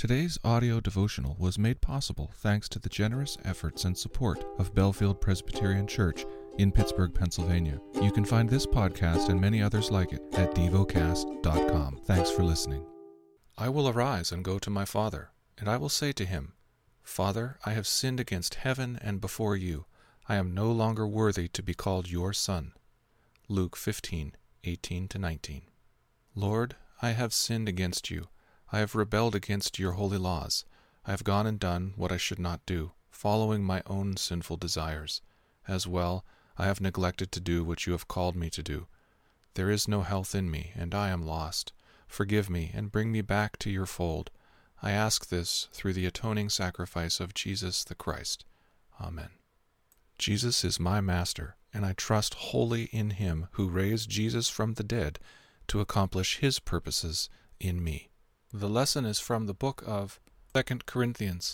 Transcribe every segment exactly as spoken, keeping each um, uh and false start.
Today's audio devotional was made possible thanks to the generous efforts and support of Bellefield Presbyterian Church in Pittsburgh, Pennsylvania. You can find this podcast and many others like it at devocast dot com. Thanks for listening. I will arise and go to my father, and I will say to him, Father, I have sinned against heaven and before you. I am no longer worthy to be called your son. Luke fifteen, eighteen to nineteen. Lord, I have sinned against you. I have rebelled against your holy laws. I have gone and done what I should not do, following my own sinful desires. As well, I have neglected to do what you have called me to do. There is no health in me, and I am lost. Forgive me and bring me back to your fold. I ask this through the atoning sacrifice of Jesus the Christ. Amen. Jesus is my master, and I trust wholly in him who raised Jesus from the dead to accomplish his purposes in me. The lesson is from the book of Second Corinthians.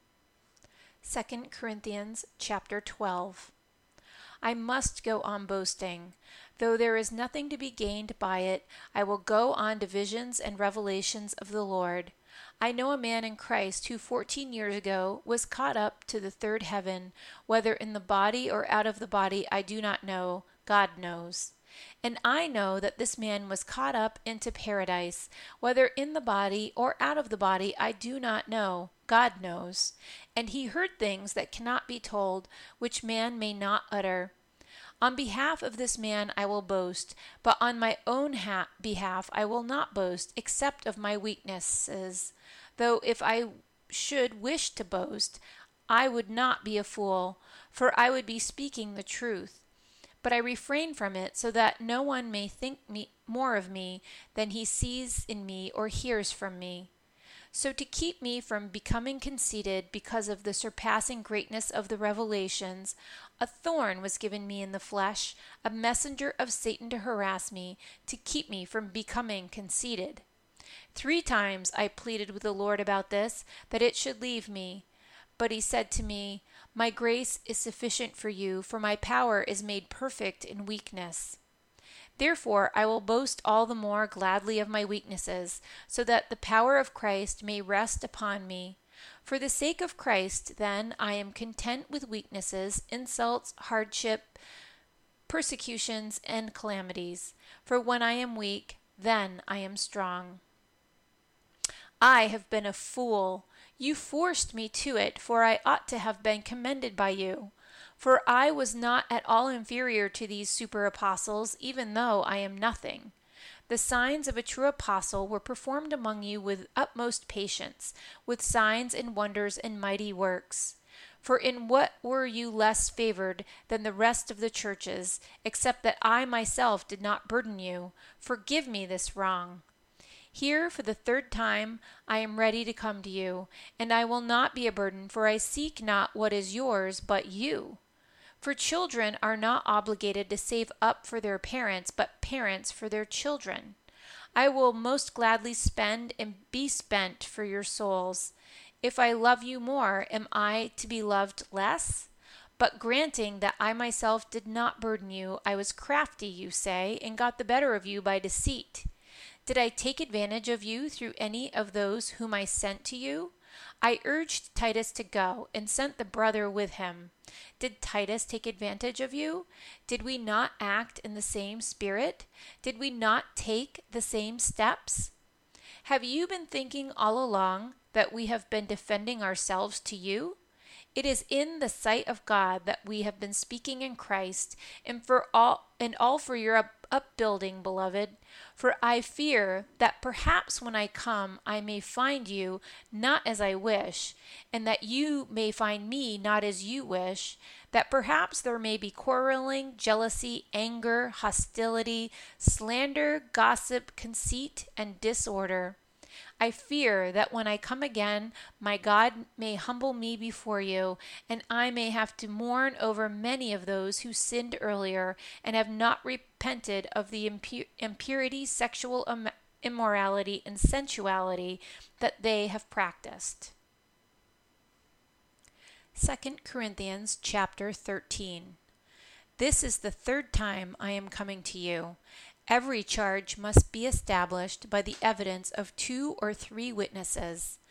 Second Corinthians chapter twelve. I must go on boasting. Though there is nothing to be gained by it, I will go on to visions and revelations of the Lord. I know a man in Christ who fourteen years ago was caught up to the third heaven, whether in the body or out of the body I do not know, God knows. And I know that this man was caught up into paradise, whether in the body or out of the body I do not know, God knows. And he heard things that cannot be told, which man may not utter. On behalf of this man I will boast, but on my own ha- behalf I will not boast, except of my weaknesses. Though if I should wish to boast, I would not be a fool, for I would be speaking the truth. But I refrain from it so that no one may think me more of me than he sees in me or hears from me. So to keep me from becoming conceited because of the surpassing greatness of the revelations, a thorn was given me in the flesh, a messenger of Satan to harass me, to keep me from becoming conceited. Three times I pleaded with the Lord about this, that it should leave me. But he said to me, My grace is sufficient for you, for my power is made perfect in weakness. Therefore I will boast all the more gladly of my weaknesses, so that the power of Christ may rest upon me. For the sake of Christ, then, I am content with weaknesses, insults, hardship, persecutions, and calamities. For when I am weak, then I am strong. I have been a fool. You forced me to it, for I ought to have been commended by you. For I was not at all inferior to these super apostles, even though I am nothing. The signs of a true apostle were performed among you with utmost patience, with signs and wonders and mighty works. For in what were you less favored than the rest of the churches, except that I myself did not burden you? Forgive me this wrong. Here, for the third time, I am ready to come to you, and I will not be a burden, for I seek not what is yours, but you. For children are not obligated to save up for their parents, but parents for their children. I will most gladly spend and be spent for your souls. If I love you more, am I to be loved less? But granting that I myself did not burden you, I was crafty, you say, and got the better of you by deceit. Did I take advantage of you through any of those whom I sent to you? I urged Titus to go, and sent the brother with him. Did Titus take advantage of you? Did we not act in the same spirit? Did we not take the same steps? Have you been thinking all along that we have been defending ourselves to you? It is in the sight of God that we have been speaking in Christ, and for all and all for your up, upbuilding, beloved. For I fear that perhaps when I come I may find you not as I wish, and that you may find me not as you wish, that perhaps there may be quarreling, jealousy, anger, hostility, slander, gossip, conceit, and disorder. I fear that when I come again, my God may humble me before you, and I may have to mourn over many of those who sinned earlier and have not repented of the impu- impurity, sexual im- immorality, and sensuality that they have practiced. Second Corinthians chapter thirteen. This is the third time I am coming to you. Every charge must be established by the evidence of two or three witnesses.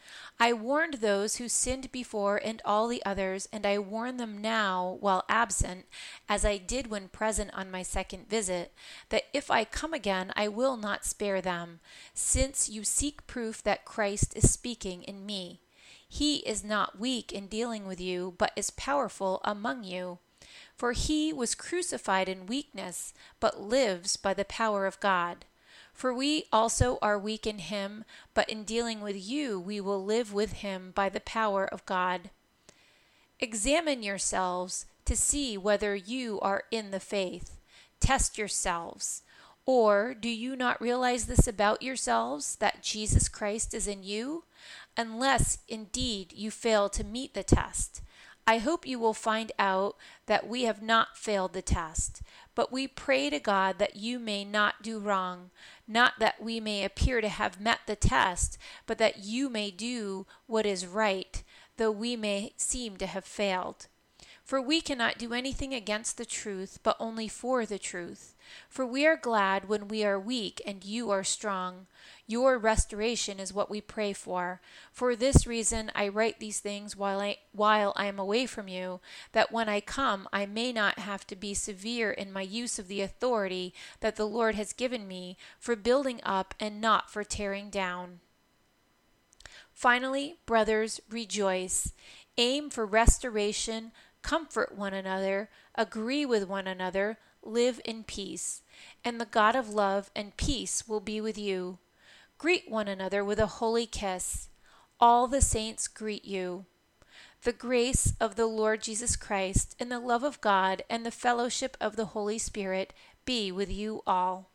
I warned those who sinned before and all the others, and I warn them now while absent, as I did when present on my second visit, that if I come again I will not spare them, since you seek proof that Christ is speaking in me. He is not weak in dealing with you, but is powerful among you. For he was crucified in weakness, but lives by the power of God. For we also are weak in him, but in dealing with you we will live with him by the power of God. Examine yourselves to see whether you are in the faith. Test yourselves. Or do you not realize this about yourselves, that Jesus Christ is in you? Unless indeed you fail to meet the test. I hope you will find out that we have not failed the test, but we pray to God that you may not do wrong, not that we may appear to have met the test, but that you may do what is right, though we may seem to have failed. For we cannot do anything against the truth, but only for the truth. For we are glad when we are weak and you are strong. Your restoration is what we pray for. For this reason I write these things while I, while I am away from you, that when I come I may not have to be severe in my use of the authority that the Lord has given me for building up and not for tearing down. Finally, brothers, rejoice. Aim for restoration. Comfort one another, agree with one another, live in peace, and the God of love and peace will be with you. Greet one another with a holy kiss. All the saints greet you. The grace of the Lord Jesus Christ, and the love of God, and the fellowship of the Holy Spirit be with you all.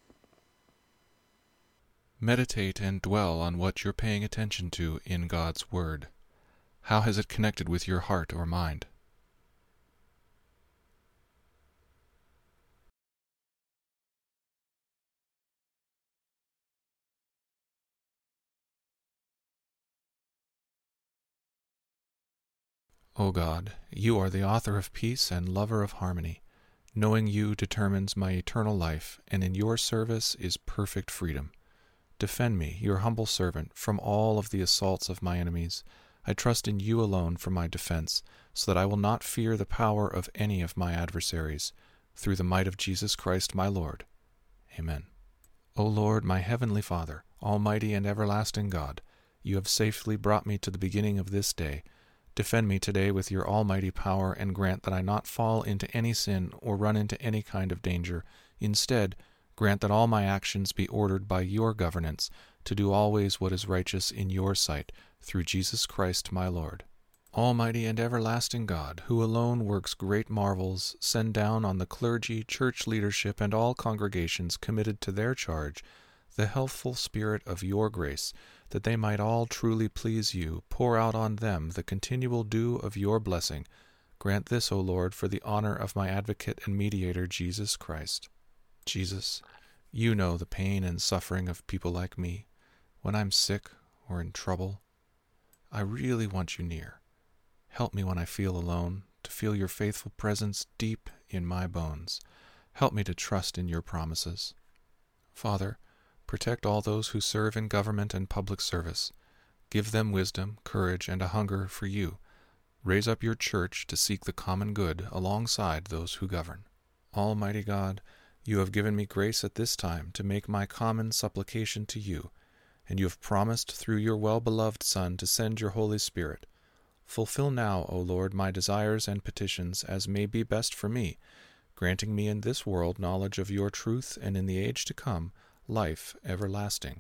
Meditate and dwell on what you're paying attention to in God's Word. How has it connected with your heart or mind? O God, you are the author of peace and lover of harmony. Knowing you determines my eternal life, and in your service is perfect freedom. Defend me, your humble servant, from all of the assaults of my enemies. I trust in you alone for my defense, so that I will not fear the power of any of my adversaries. Through the might of Jesus Christ my Lord. Amen. O Lord, my heavenly Father, almighty and everlasting God, you have safely brought me to the beginning of this day. Defend me today with your almighty power, and grant that I not fall into any sin or run into any kind of danger. Instead, grant that all my actions be ordered by your governance, to do always what is righteous in your sight, through Jesus Christ my Lord. Almighty and everlasting God, who alone works great marvels, send down on the clergy, church leadership, and all congregations committed to their charge the healthful spirit of your grace, that they might all truly please you. Pour out on them the continual dew of your blessing. Grant this, O Lord, for the honor of my advocate and mediator, Jesus Christ. Jesus, you know the pain and suffering of people like me. When I'm sick or in trouble, I really want you near. Help me when I feel alone, to feel your faithful presence deep in my bones. Help me to trust in your promises. Father, protect all those who serve in government and public service. Give them wisdom, courage, and a hunger for you. Raise up your church to seek the common good alongside those who govern. Almighty God, you have given me grace at this time to make my common supplication to you, and you have promised through your well-beloved Son to send your Holy Spirit. Fulfill now, O Lord, my desires and petitions as may be best for me, granting me in this world knowledge of your truth, and in the age to come life everlasting.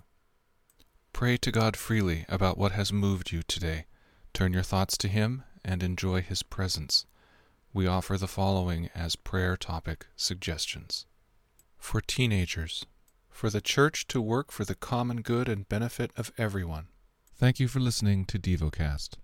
Pray to God freely about what has moved you today. Turn your thoughts to Him and enjoy His presence. We offer the following as prayer topic suggestions. For teenagers, for the church to work for the common good and benefit of everyone. Thank you for listening to DevoCast.